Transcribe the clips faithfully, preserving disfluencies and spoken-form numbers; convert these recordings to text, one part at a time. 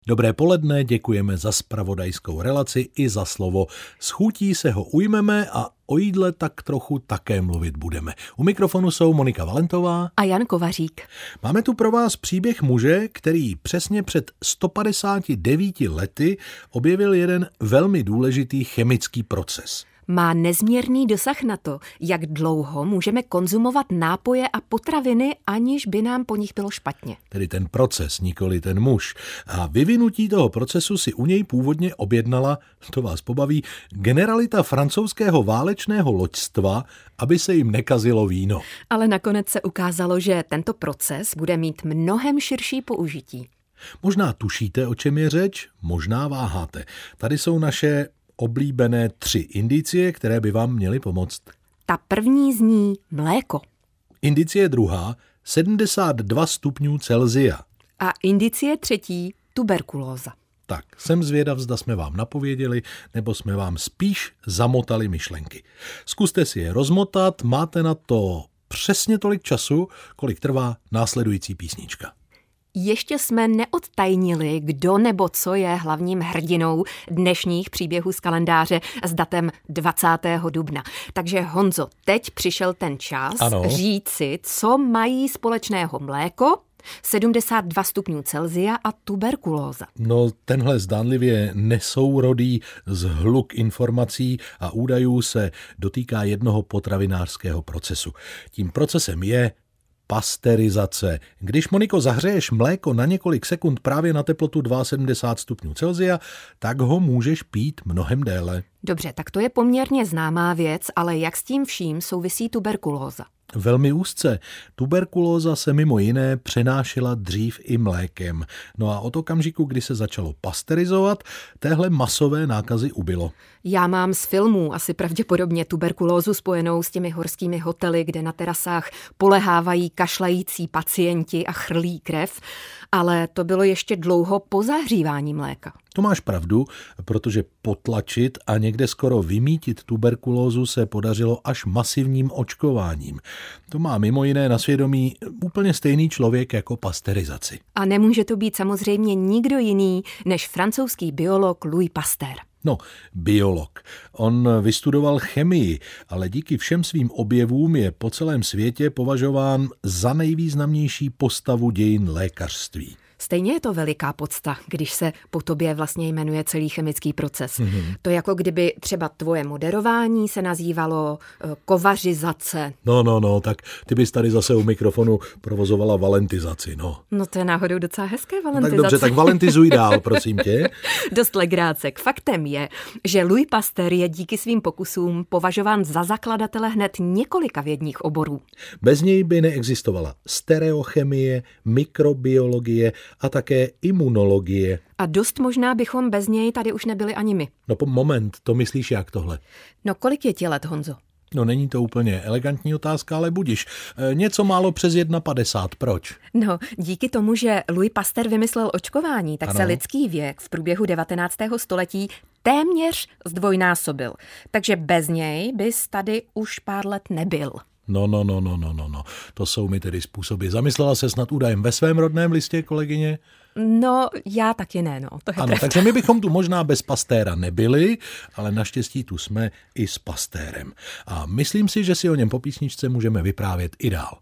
Dobré poledne, děkujeme za zpravodajskou relaci i za slovo. S chutí se ho ujmeme a o jídle tak trochu také mluvit budeme. U mikrofonu jsou Monika Valentová a Jan Kovařík. Máme tu pro vás příběh muže, který přesně před sto padesáti devíti lety objevil jeden velmi důležitý chemický proces. Má nezměrný dosah na to, jak dlouho můžeme konzumovat nápoje a potraviny, aniž by nám po nich bylo špatně. Tedy ten proces, nikoli ten muž. A vyvinutí toho procesu si u něj původně objednala, to vás pobaví, generalita francouzského válečného loďstva, aby se jim nekazilo víno. Ale nakonec se ukázalo, že tento proces bude mít mnohem širší použití. Možná tušíte, o čem je řeč, možná váháte. Tady jsou naše oblíbené tři indicie, které by vám měly pomoct. Ta první zní mléko. Indicie druhá, sedmdesát dva stupňů Celsia. A indicie třetí, tuberkulóza. Tak, jsem zvědav, zda jsme vám napověděli, nebo jsme vám spíš zamotali myšlenky. Zkuste si je rozmotat, máte na to přesně tolik času, kolik trvá následující písnička. Ještě jsme neodtajnili, kdo nebo co je hlavním hrdinou dnešních příběhů z kalendáře s datem dvacátého dubna. Takže Honzo, teď přišel ten čas ano. říci, co mají společného mléko, sedmdesát dva stupňů Celsia a tuberkulóza. No, tenhle zdánlivě nesourodý zhluk informací a údajů se dotýká jednoho potravinářského procesu. Tím procesem je pasterizace. Když, Moniko, zahřeješ mléko na několik sekund právě na teplotu sedmdesát dva stupňů Celsia, tak ho můžeš pít mnohem déle. Dobře, tak to je poměrně známá věc, ale jak s tím vším souvisí tuberkulóza? Velmi úzce. Tuberkulóza se mimo jiné přenášela dřív i mlékem. No a od okamžiku, kdy se začalo pasterizovat, téhle masové nákazy ubylo. Já mám z filmů asi pravděpodobně tuberkulózu spojenou s těmi horskými hotely, kde na terasách polehávají kašlající pacienti a chrlí krev, ale to bylo ještě dlouho po zahřívání mléka. To máš pravdu, protože potlačit a někde skoro vymítit tuberkulózu se podařilo až masivním očkováním. To má mimo jiné na svědomí úplně stejný člověk jako pasterizaci. A nemůže to být samozřejmě nikdo jiný než francouzský biolog Louis Pasteur. No, biolog. On vystudoval chemii, ale díky všem svým objevům je po celém světě považován za nejvýznamnější postavu dějin lékařství. Stejně je to veliká podsta, když se po tobě vlastně jmenuje celý chemický proces. Mm-hmm. To jako kdyby třeba tvoje moderování se nazývalo uh, kovařizace. No, no, no, tak ty bys tady zase u mikrofonu provozovala valentizaci, no. No to je náhodou docela hezké valentizace. No, tak dobře, tak valentizuj dál, prosím tě. Dost legrácek. Faktem je, že Louis Pasteur je díky svým pokusům považován za zakladatele hned několika vědních oborů. Bez něj by neexistovala stereochemie, mikrobiologie a také imunologie. A dost možná bychom bez něj tady už nebyli ani my. No moment, to myslíš jak tohle? No kolik je ti let, Honzo? No není to úplně elegantní otázka, ale budiš. E, něco málo přes padesát jedna, proč? No, díky tomu, že Louis Pasteur vymyslel očkování, tak ano. se lidský věk v průběhu devatenáctého století téměř zdvojnásobil. Takže bez něj bys tady už pár let nebyl. No, no, no, no, no, no, no. To jsou mi tedy způsoby. Zamyslela ses nad údajem ve svém rodném listě, kolegyně? No, já taky ne, no. To je ano, pravda. Takže my bychom tu možná bez Pasteura nebyli, ale naštěstí tu jsme i s Pasteurem. A myslím si, že si o něm po písničce můžeme vyprávět i dál.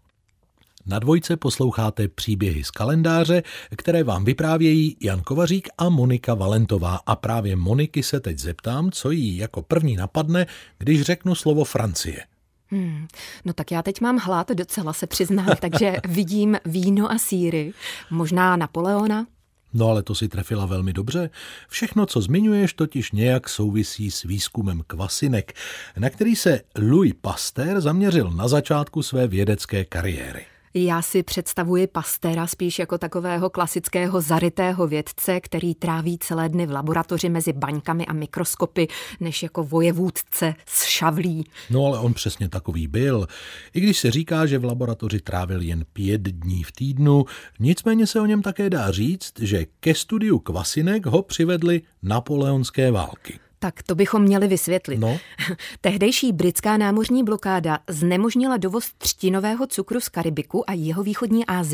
Na Dvojce posloucháte příběhy z kalendáře, které vám vyprávějí Jan Kovařík a Monika Valentová. A právě Moniky se teď zeptám, co jí jako první napadne, když řeknu slovo Francie. Hmm, no tak já teď mám hlad, docela se přiznám, takže vidím víno a sýry, možná Napoleona. No ale to si trefila velmi dobře. Všechno, co zmiňuješ, totiž nějak souvisí s výzkumem kvasinek, na který se Louis Pasteur zaměřil na začátku své vědecké kariéry. Já si představuji Pasteura spíš jako takového klasického zarytého vědce, který tráví celé dny v laboratoři mezi baňkami a mikroskopy, než jako vojevůdce s šavlí. No ale on přesně takový byl. I když se říká, že v laboratoři trávil jen pět dní v týdnu, nicméně se o něm také dá říct, že ke studiu kvasinek ho přivedly napoleonské války. Tak to bychom měli vysvětlit. No. Tehdejší britská námořní blokáda znemožnila dovoz třtinového cukru z Karibiku a jihovýchodní Asie.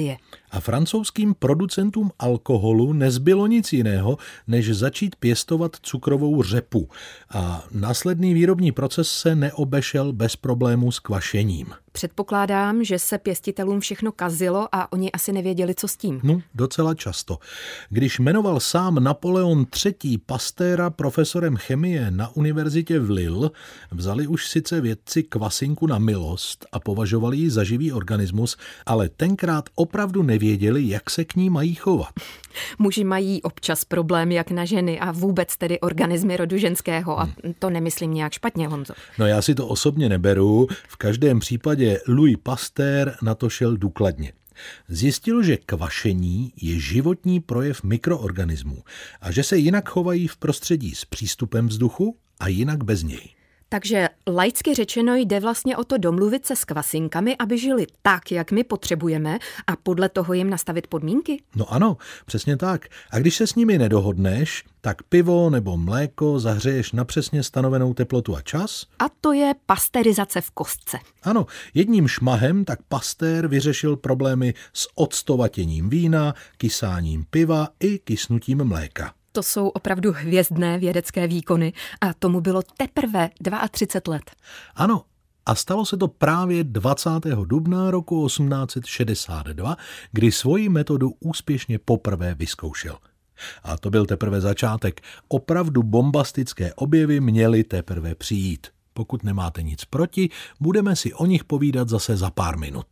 A francouzským producentům alkoholu nezbylo nic jiného, než začít pěstovat cukrovou řepu. A následný výrobní proces se neobešel bez problémů s kvašením. Předpokládám, že se pěstitelům všechno kazilo a oni asi nevěděli, co s tím. No, docela často. Když jmenoval sám Napoleon třetí. Pastéra profesorem chemie na univerzitě v Lille, vzali už sice vědci kvasinku na milost a považovali ji za živý organismus, ale tenkrát opravdu nevěděli, jak se k ní mají chovat. Muži mají občas problém jak na ženy a vůbec tedy organismy rodu ženského a to nemyslím nějak špatně, Honzo. No já si to osobně neberu, v každém případě Louis Pasteur na to šel důkladně. Zjistil, že kvašení je životní projev mikroorganismů a že se jinak chovají v prostředí s přístupem vzduchu a jinak bez něj. Takže laicky řečeno jde vlastně o to domluvit se s kvasinkami, aby žili tak, jak my potřebujeme a podle toho jim nastavit podmínky? No ano, přesně tak. A když se s nimi nedohodneš, tak pivo nebo mléko zahřeješ na přesně stanovenou teplotu a čas. A to je pasteurizace v kostce. Ano, jedním šmahem tak Pasteur vyřešil problémy s octovatěním vína, kysáním piva i kysnutím mléka. To jsou opravdu hvězdné vědecké výkony a tomu bylo teprve třicet dva let. Ano, a stalo se to právě dvacátého dubna roku osmnáct set šedesát dva, kdy svoji metodu úspěšně poprvé vyzkoušel. A to byl teprve začátek. Opravdu bombastické objevy měly teprve přijít. Pokud nemáte nic proti, budeme si o nich povídat zase za pár minut.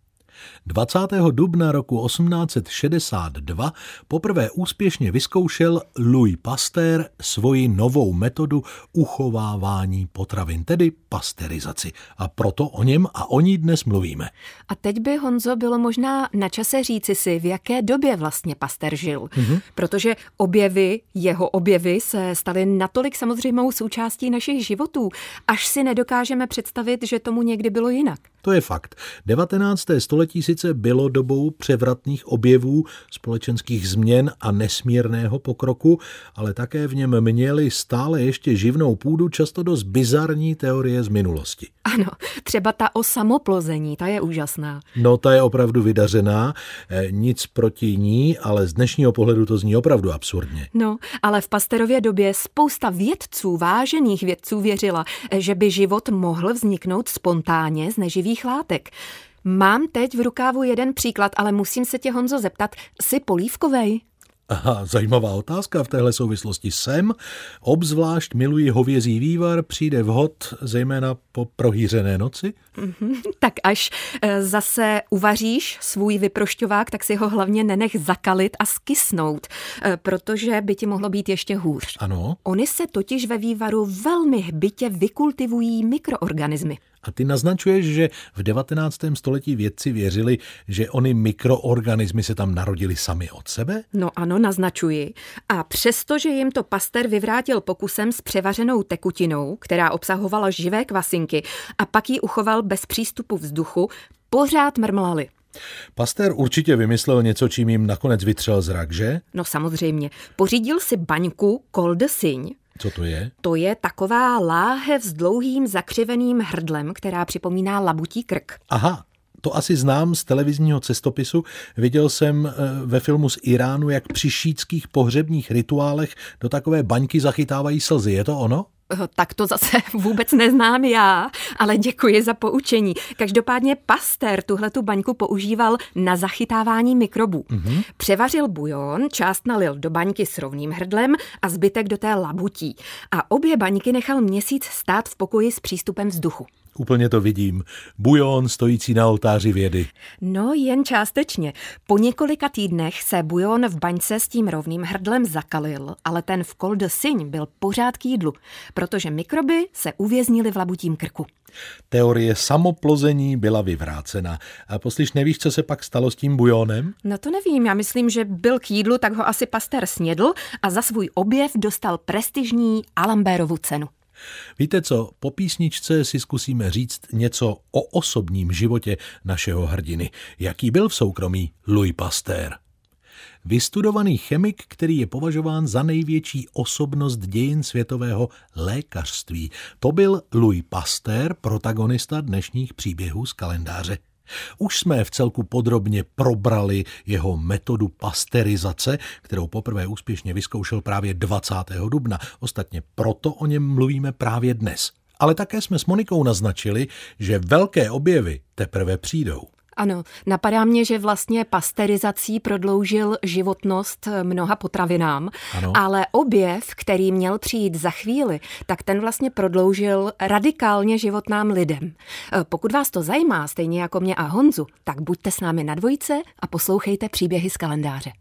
dvacátého dubna roku osmnáct set šedesát dva poprvé úspěšně vyzkoušel Louis Pasteur svoji novou metodu uchovávání potravin, tedy pasteurizaci. A proto o něm a o ní dnes mluvíme. A teď by, Honzo, bylo možná na čase říci si, v jaké době vlastně Pasteur žil. Mm-hmm. Protože objevy, jeho objevy se staly natolik samozřejmou součástí našich životů, až si nedokážeme představit, že tomu někdy bylo jinak. To je fakt. devatenácté století sice bylo dobou převratných objevů, společenských změn a nesmírného pokroku, ale také v něm měly stále ještě živnou půdu často dost bizarní teorie z minulosti. Ano, třeba ta o samoplození, ta je úžasná. No, ta je opravdu vydařená, nic proti ní, ale z dnešního pohledu to zní opravdu absurdně. No, ale v Pasteurově době spousta vědců, vážených vědců věřila, že by život mohl vzniknout spontánně z neživých látek. Mám teď v rukávu jeden příklad, ale musím se tě, Honzo, zeptat, jsi polívkovej? Aha, zajímavá otázka v téhle souvislosti. Jsem, obzvlášť miluji hovězí vývar, přijde vhod zejména po prohýřené noci? Mm-hmm, tak až e, zase uvaříš svůj vyprošťovák, tak si ho hlavně nenech zakalit a skysnout, e, protože by ti mohlo být ještě hůř. Ano. Ony se totiž ve vývaru velmi hbitě vykultivují mikroorganismy. A ty naznačuješ, že v devatenáctém století vědci věřili, že ony mikroorganismy se tam narodily sami od sebe? No ano, naznačuji. A přestože jim to Pasteur vyvrátil pokusem s převařenou tekutinou, která obsahovala živé kvasinky, a pak ji uchoval bez přístupu vzduchu, pořád mrmlali. Pasteur určitě vymyslel něco, čím jim nakonec vytřel zrak, že? No samozřejmě. Pořídil si baňku Col de Cygne. Co to je? To je taková láhev s dlouhým zakřiveným hrdlem, která připomíná labutí krk. Aha, to asi znám z televizního cestopisu. Viděl jsem ve filmu z Iránu, jak při šítských pohřebních rituálech do takové baňky zachytávají slzy. Je to ono? Tak to zase vůbec neznám já, ale děkuji za poučení. Každopádně Pasteur tuhletu baňku používal na zachytávání mikrobů. Mm-hmm. Převařil bujon, část nalil do baňky s rovným hrdlem a zbytek do té labutí. A obě baňky nechal měsíc stát v pokoji s přístupem vzduchu. Úplně to vidím. Bujon stojící na oltáři vědy. No, jen částečně. Po několika týdnech se bujon v baňce s tím rovným hrdlem zakalil, ale ten v Col de Cygne byl pořád k jídlu, protože mikroby se uvěznily v labutím krku. Teorie samoplození byla vyvrácena. A poslyš, nevíš, co se pak stalo s tím bujonem? No to nevím, já myslím, že byl k jídlu, tak ho asi Pasteur snědl a za svůj objev dostal prestižní Alamberovu cenu. Víte co, po písničce si zkusíme říct něco o osobním životě našeho hrdiny. Jaký byl v soukromí Louis Pasteur? Vystudovaný chemik, který je považován za největší osobnost dějin světového lékařství. To byl Louis Pasteur, protagonista dnešních příběhů z kalendáře. Už jsme v celku podrobně probrali jeho metodu pasterizace, kterou poprvé úspěšně vyzkoušel právě dvacátého dubna. Ostatně proto o něm mluvíme právě dnes. Ale také jsme s Monikou naznačili, že velké objevy teprve přijdou. Ano, napadá mě, že vlastně pasterizací prodloužil životnost mnoha potravinám, ano. Ale objev, který měl přijít za chvíli, tak ten vlastně prodloužil radikálně život nám lidem. Pokud vás to zajímá, stejně jako mě a Honzu, tak buďte s námi na Dvojce a poslouchejte příběhy z kalendáře.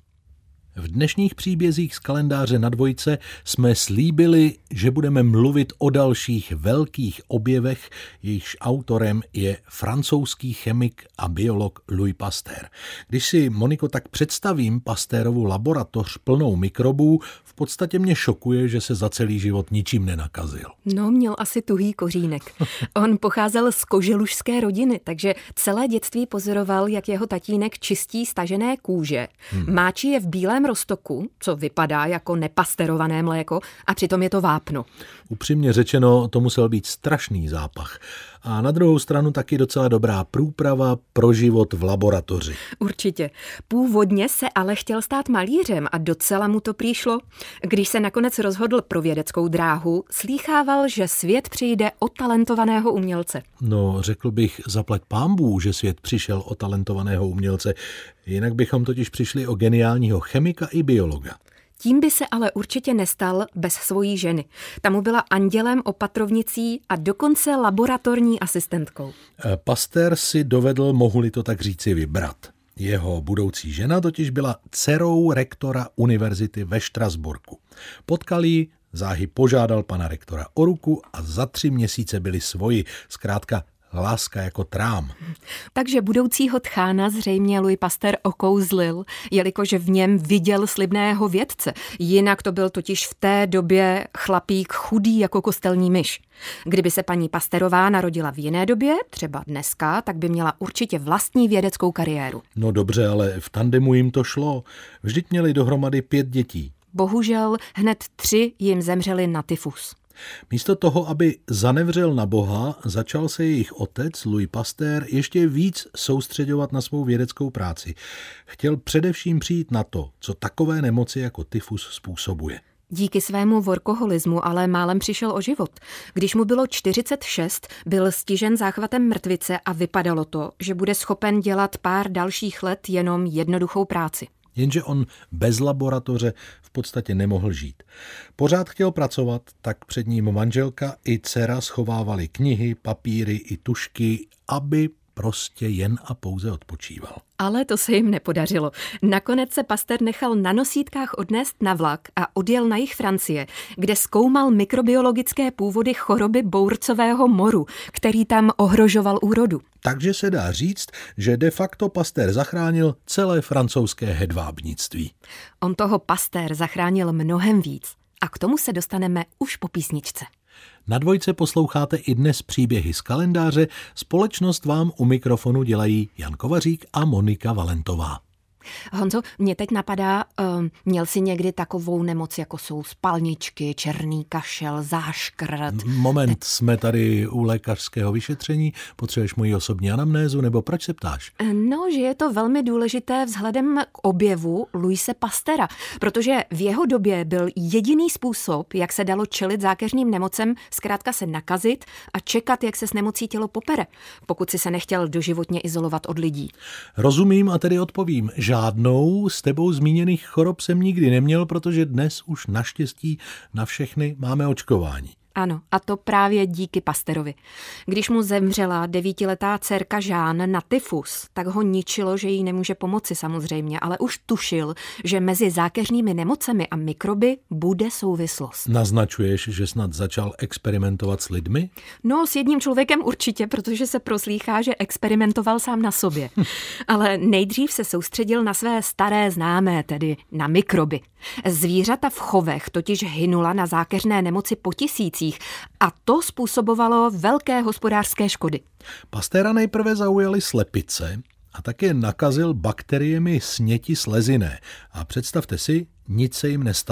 V dnešních příbězích z kalendáře na Dvojce jsme slíbili, že budeme mluvit o dalších velkých objevech, jejichž autorem je francouzský chemik a biolog Louis Pasteur. Když si, Moniko, tak představím Pasteurovu laboratoř plnou mikrobů, v podstatě mě šokuje, že se za celý život ničím nenakazil. No, měl asi tuhý kořínek. On pocházel z koželužské rodiny, takže celé dětství pozoroval, jak jeho tatínek čistí stažené kůže, hmm. máčí je v bílém roztoku, co vypadá jako nepasterované mléko, a přitom je to vápno. Upřímně řečeno, to musel být strašný zápach. A na druhou stranu taky docela dobrá průprava pro život v laboratoři. Určitě. Původně se ale chtěl stát malířem a docela mu to přišlo. Když se nakonec rozhodl pro vědeckou dráhu, slýchával, že svět přijde o talentovaného umělce. No, řekl bych, zaplať pánbů, že svět přišel o talentovaného umělce. Jinak bychom totiž přišli o geniálního chemika i biologa. Tím by se ale určitě nestal bez svojí ženy. Ta mu byla andělem, opatrovnicí a dokonce laboratorní asistentkou. Pasteur si dovedl, mohu-li to tak říci, vybrat. Jeho budoucí žena totiž byla dcerou rektora univerzity ve Štrasburku. Potkal ji, záhy požádal pana rektora o ruku a za tři měsíce byli svoji, zkrátka láska jako trám. Takže budoucího tchána zřejmě Louis Pasteur okouzlil, jelikož v něm viděl slibného vědce. Jinak to byl totiž v té době chlapík chudý jako kostelní myš. Kdyby se paní Pasteurová narodila v jiné době, třeba dneska, tak by měla určitě vlastní vědeckou kariéru. No dobře, ale v tandemu jim to šlo. Vždyť měli dohromady pět dětí. Bohužel hned tři jim zemřeli na tyfus. Místo toho, aby zanevřel na Boha, začal se jejich otec Louis Pasteur ještě víc soustředovat na svou vědeckou práci. Chtěl především přijít na to, co takové nemoci jako tyfus způsobuje. Díky svému workoholismu ale málem přišel o život. Když mu bylo čtyřicet šest, byl stižen záchvatem mrtvice a vypadalo to, že bude schopen dělat pár dalších let jenom jednoduchou práci. Jenže on bez laboratoře v podstatě nemohl žít. Pořád chtěl pracovat, tak před ním manželka i dcera schovávali knihy, papíry i tužky, aby prostě jen a pouze odpočíval. Ale to se jim nepodařilo. Nakonec se Pasteur nechal na nosítkách odnést na vlak a odjel na jih Francie, kde zkoumal mikrobiologické původy choroby bouřcového moru, který tam ohrožoval úrodu. Takže se dá říct, že de facto Pasteur zachránil celé francouzské hedvábnictví. On toho Pasteur zachránil mnohem víc. A k tomu se dostaneme už po písničce. Na Dvojce posloucháte i dnes příběhy z kalendáře. Společnost vám u mikrofonu dělají Jan Kovařík a Monika Valentová. Honzo, mě teď napadá, um, měl jsi někdy takovou nemoc, jako jsou spalničky, černý kašel, záškrt? Moment, Te... jsme tady u lékařského vyšetření. Potřebuješ moji osobní anamnézu, nebo proč se ptáš? No, že je to velmi důležité vzhledem k objevu Louise Pasteura, protože v jeho době byl jediný způsob, jak se dalo čelit zákeřným nemocem, zkrátka se nakazit a čekat, jak se s nemocí tělo popere, pokud si se nechtěl doživotně izolovat od lidí. Rozumím a tedy odpovím. Žádnou z tebou zmíněných chorob jsem nikdy neměl, protože dnes už naštěstí na všechny máme očkování. Ano, a to právě díky Pasteurovi. Když mu zemřela devítiletá dcerka Jeanne na tyfus, tak ho ničilo, že jí nemůže pomoci samozřejmě, ale už tušil, že mezi zákeřnými nemocemi a mikroby bude souvislost. Naznačuješ, že snad začal experimentovat s lidmi? No, s jedním člověkem určitě, protože se proslýchá, že experimentoval sám na sobě. Ale nejdřív se soustředil na své staré známé, tedy na mikroby. Zvířata v chovech totiž hynula na zákeřné nemoci po tisících a to způsobovalo velké hospodářské škody. Pasteura nejprve zaujaly slepice a také nakazil bakteriemi sněti sleziné. A představte si, nic se jim nestalo.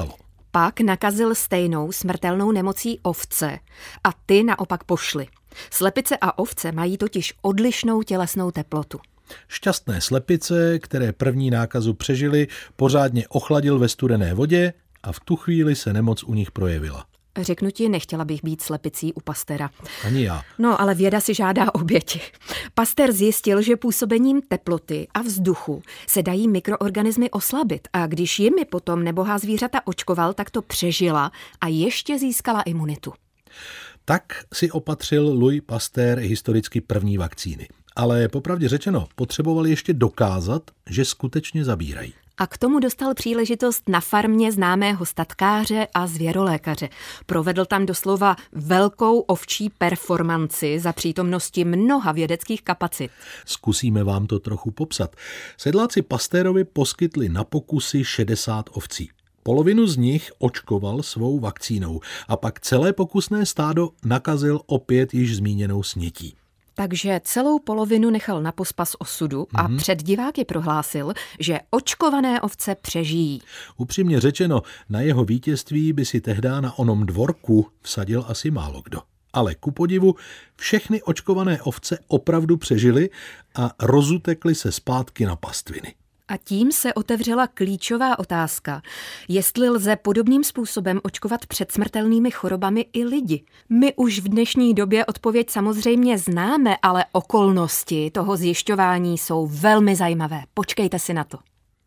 pak nakazil stejnou smrtelnou nemocí ovce a ty naopak pošly. Slepice a ovce mají totiž odlišnou tělesnou teplotu. Šťastné slepice, které první nákazu přežily, pořádně ochladil ve studené vodě a v tu chvíli se nemoc u nich projevila. Řeknu ti, nechtěla bych být slepicí u Pasteura. Ani já. No, ale věda si žádá oběti. Pasteur zjistil, že působením teploty a vzduchu se dají mikroorganismy oslabit a když jimi potom nebohá zvířata očkoval, tak to přežila a ještě získala imunitu. Tak si opatřil Louis Pasteur historicky první vakcíny. Ale popravdě řečeno, potřeboval ještě dokázat, že skutečně zabírají. A k tomu dostal příležitost na farmě známého statkáře a zvěrolékaře. Provedl tam doslova velkou ovčí performanci za přítomnosti mnoha vědeckých kapacit. Zkusíme vám to trochu popsat. Sedláci Pasteurovi poskytli na pokusy šedesát ovcí. Polovinu z nich očkoval svou vakcínou a pak celé pokusné stádo nakazil opět již zmíněnou snětí. Takže celou polovinu nechal na pospas osudu a mm-hmm. před diváky prohlásil, že očkované ovce přežijí. Upřímně řečeno, na jeho vítězství by si tehdy na onom dvorku vsadil asi málo kdo. Ale ku podivu, všechny očkované ovce opravdu přežily a rozutekly se zpátky na pastviny. A tím se otevřela klíčová otázka, jestli lze podobným způsobem očkovat před smrtelnými chorobami i lidi. My už v dnešní době odpověď samozřejmě známe, ale okolnosti toho zjišťování jsou velmi zajímavé. Počkejte si na to.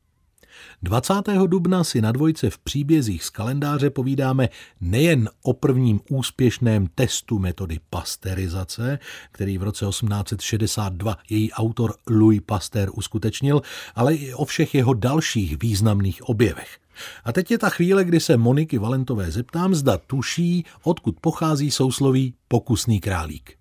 dvacátého dubna si na Dvojce v příbězích z kalendáře povídáme nejen o prvním úspěšném testu metody pasteurizace, který v roce osmnáct set šedesát dva její autor Louis Pasteur uskutečnil, ale i o všech jeho dalších významných objevech. A teď je ta chvíle, kdy se Moniky Valentové zeptám, zda tuší, odkud pochází sousloví pokusný králík.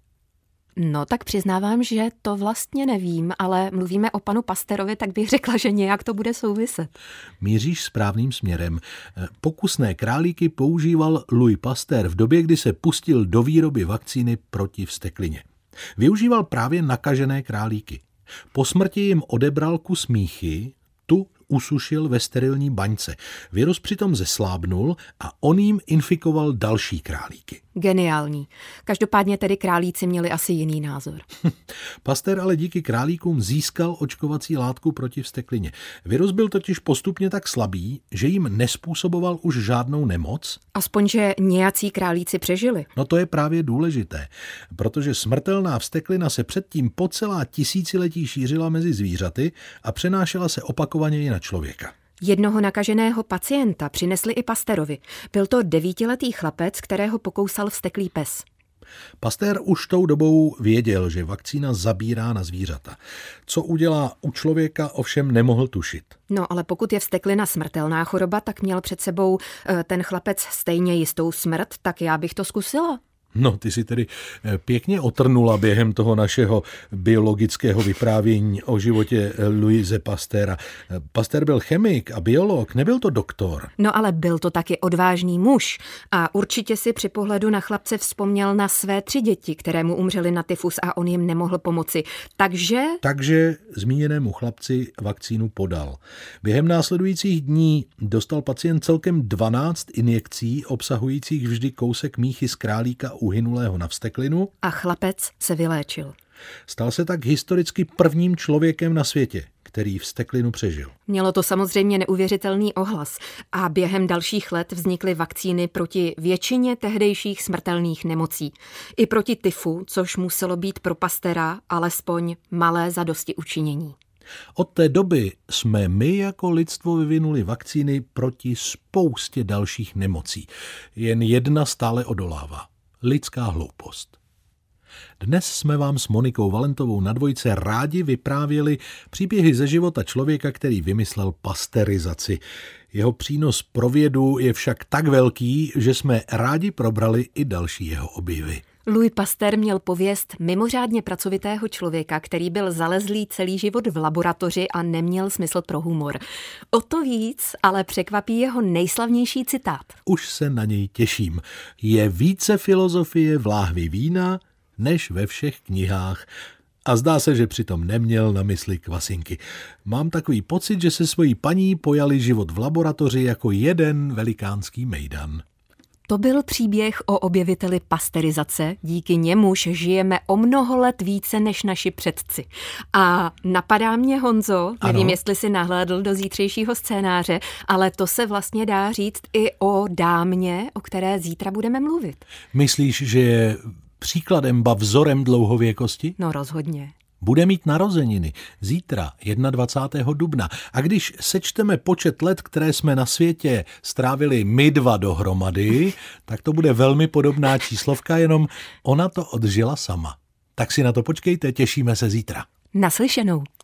No tak přiznávám, že to vlastně nevím, ale mluvíme o panu Pasteurovi, tak bych řekla, že nějak to bude souviset. Míříš správným směrem. Pokusné králíky používal Louis Pasteur v době, kdy se pustil do výroby vakcíny proti vzteklině. Využíval právě nakažené králíky. Po smrti jim odebral kus míchy, tu usušil ve sterilní baňce. Virus přitom zeslábnul a on jim infikoval další králíky. Geniální. Každopádně tedy králíci měli asi jiný názor. Pasteur ale díky králíkům získal očkovací látku proti vzteklině. Virus byl totiž postupně tak slabý, že jim nespůsoboval už žádnou nemoc. Aspoň, že nějací králíci přežili. No to je právě důležité, protože smrtelná vzteklina se předtím po celá tisíciletí šířila mezi zvířaty a přenášela se opakovaně i na člověka. Jednoho nakaženého pacienta přinesli i Pasteurovi. Byl to devítiletý chlapec, kterého pokousal vzteklý pes. Pasteur už tou dobou věděl, že vakcína zabírá na zvířata. Co udělá u člověka, ovšem nemohl tušit. No ale pokud je vzteklina smrtelná choroba, tak měl před sebou ten chlapec stejně jistou smrt, tak já bych to zkusila. No, ty si tedy pěkně otrnula během toho našeho biologického vyprávění o životě Louise Pasteura. Pasteur byl chemik a biolog, nebyl to doktor. No ale byl to taky odvážný muž a určitě si při pohledu na chlapce vzpomněl na své tři děti, které mu umřely na tyfus a on jim nemohl pomoci. Takže... Takže zmíněnému chlapci vakcínu podal. Během následujících dní dostal pacient celkem dvanáct injekcí obsahujících vždy kousek míchy z králíka uhynulého na vzteklinu. A chlapec se vyléčil. Stal se tak historicky prvním člověkem na světě, který vzteklinu přežil. Mělo to samozřejmě neuvěřitelný ohlas a během dalších let vznikly vakcíny proti většině tehdejších smrtelných nemocí. I proti tyfu, což muselo být pro Pasteura alespoň malé zadostiučinění. Od té doby jsme my jako lidstvo vyvinuli vakcíny proti spoustě dalších nemocí. Jen jedna stále odolává. Lidská hloupost. Dnes jsme vám s Monikou Valentovou na Dvojce rádi vyprávěli příběhy ze života člověka, který vymyslel pasteurizaci. Jeho přínos pro vědu je však tak velký, že jsme rádi probrali i další jeho objevy. Louis Pasteur měl pověst mimořádně pracovitého člověka, který byl zalezlý celý život v laboratoři a neměl smysl pro humor. O to víc ale překvapí jeho nejslavnější citát. Už se na něj těším. Je více filozofie v láhvi vína, než ve všech knihách. A zdá se, že přitom neměl na mysli kvasinky. Mám takový pocit, že se svojí paní pojali život v laboratoři jako jeden velikánský mejdan. To byl příběh o objeviteli pasterizace, díky němuž žijeme o mnoho let více než naši předci. A napadá mě, Honzo, nevím, ano? jestli si nahlédl do zítřejšího scénáře, ale to se vlastně dá říct i o dámě, o které zítra budeme mluvit. Myslíš, že je příkladem ba vzorem dlouhověkosti? No rozhodně. Bude mít narozeniny zítra, dvacátého prvního dubna. A když sečteme počet let, které jsme na světě strávili my dva dohromady, tak to bude velmi podobná číslovka, jenom ona to odžila sama. Tak si na to počkejte, těšíme se zítra. Naslyšenou.